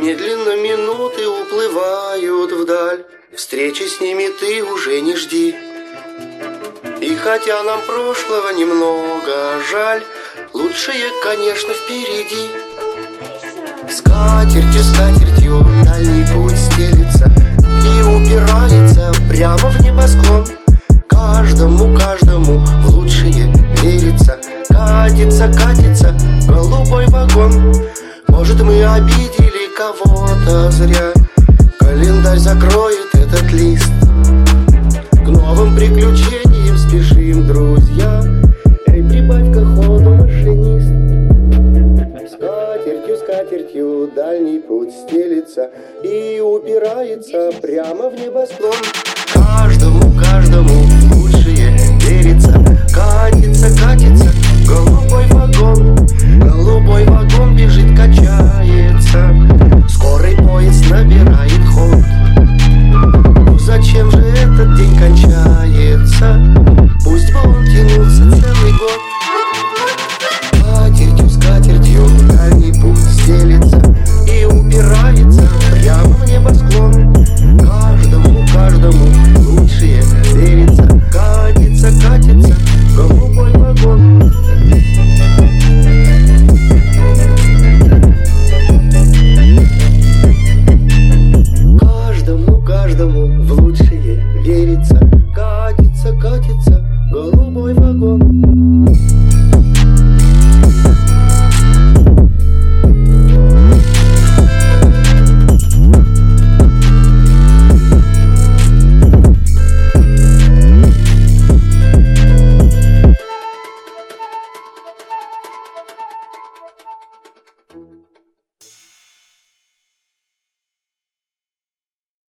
Медленно минуты уплывают вдаль, встречи с ними ты уже не жди. И хотя нам прошлого немного жаль, лучшее, конечно, впереди. Скатертью, скатертью дальний путь стелится и упирается прямо в небосклон. Каждому, каждому в лучшее верится. Катится, катится голубой вагон. Может, мы обидели кого-то зря. Календарь закроет этот лист. К новым приключениям спешим, друзья. Эй, прибавь-ка ходу, машинист. Скатертью, скатертью дальний путь стелится и упирается прямо в небосклон. Каждому, каждому